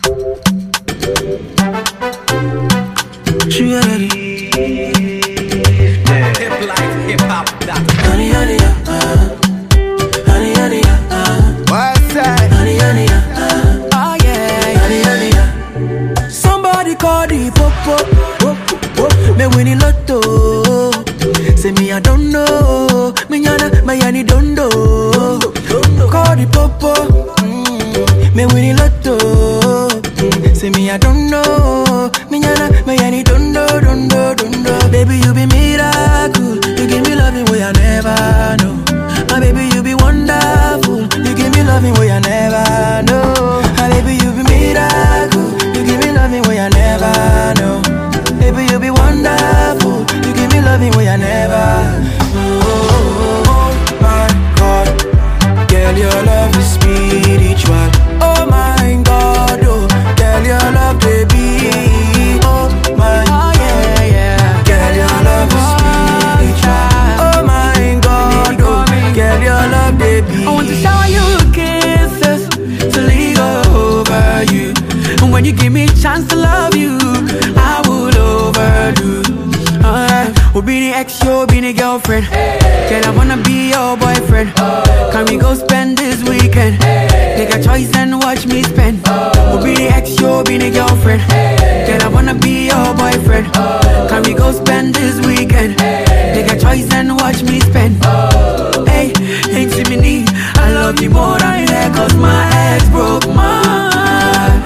She ready. Hip life, hip hop, honey, honey, honey, honey, what's that? honey, honey, oh yeah, honey, honey. Somebody call the popo, me winning lotto. Say me I don't know, me yana, me yani don't know. Call the popo, me winning lotto. Say me I don't know, me yana, me yani don't know, don't know, don't know. Baby you be miracle, you give me loving way I never know. My baby you be wonderful, you give me loving way I never know. My baby you be miracle, you give me loving way I never know. Baby you be wonderful, you give me loving way I never. Oh my God, girl your love is spiritual. Oh my God, oh girl your love baby. Oh my, oh yeah yeah, girl your love is spiritual. Oh my God, oh girl your love baby. I want to shower you kisses to linger over you, and when you give me a chance to love you, I will overdo. We'll be the ex, you'll be the girlfriend. Girl, I wanna be your boyfriend. Can we go spend this weekend? Take a choice and watch me spend. We'll be the ex, you'll be the girlfriend. Girl, I wanna be your boyfriend. Can we go spend this weekend? Take a choice and watch me spend. Hey, ain't see me need. I love you more than that, cause my ex broke my heart.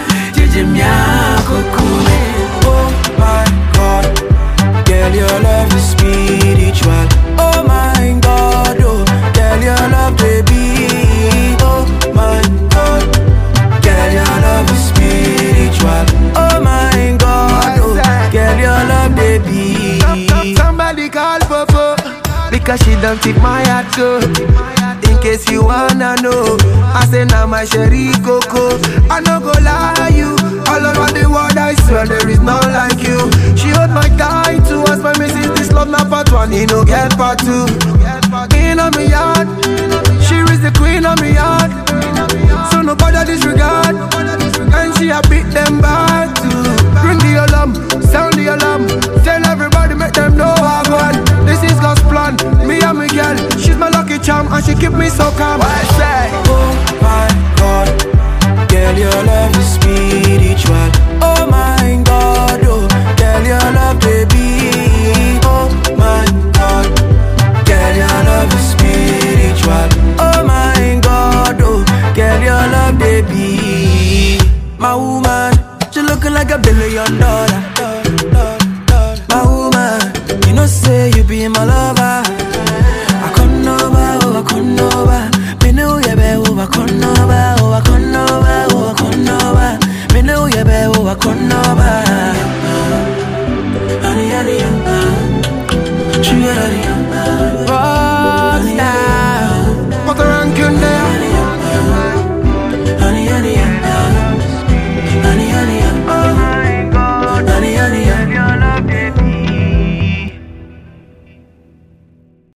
Oh my God, girl, your love is spiritual. Oh my God, oh, girl, your love baby. Oh my God, girl, your love is spiritual. Oh my God, oh, girl, your love baby. Somebody call Popo, because she don't take my heart go. In case you wanna know, I say now my sherry coco. I no go lie you, all over the world I swear there is none like you. She hold my tight to us, my missus, this love not part one, you know get part two. In on me yard, she is the queen of me yard. So nobody disregard, and she a beat them back too. Ring the alarm, sound the alarm, tell everybody make them know I won. This is God's plan, me and my girl, she's my lucky charm, and she keep me so calm. I say, oh my God, girl, your love is spiritual. Oh my God, oh, girl, your love baby. Oh my God, girl, your love is spiritual. Oh my God, oh, girl, your love baby. My woman, she looking like $1 billion. My woman, you know say you be my lover.